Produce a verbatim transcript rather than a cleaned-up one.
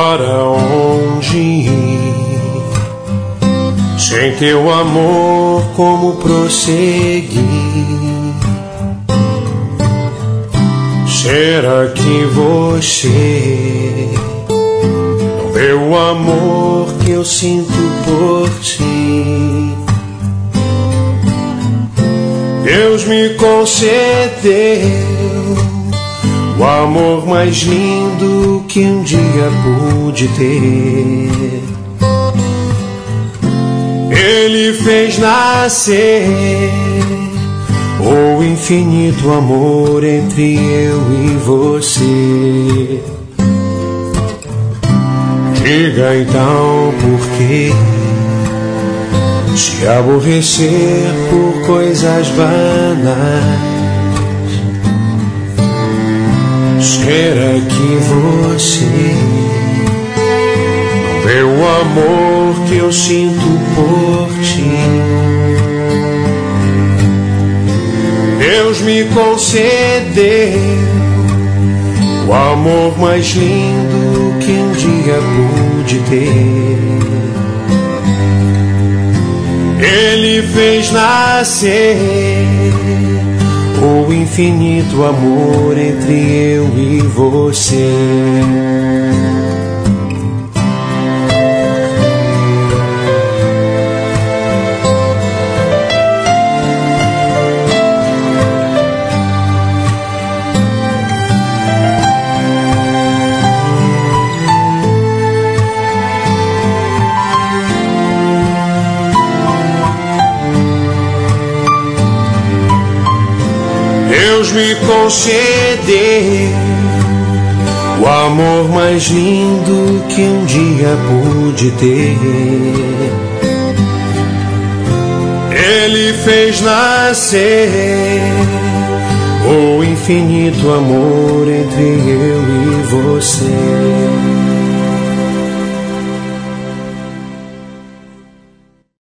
Para onde ir? Sem teu amor, como prosseguir? Será que você não vê o amor que eu sinto por ti? Deus me concedeu o amor mais lindo que um dia pude ter. Ele fez nascer o infinito amor entre eu e você. Diga então por que se aborrecer por coisas banais? Será que você não vê o amor que eu sinto por ti? Deus me concedeu o amor mais lindo que um dia pude ter. Ele fez nascer o infinito amor entre eu e você. Deus me concedeu o amor mais lindo que um dia pude ter. Ele fez nascer o infinito amor entre eu e você.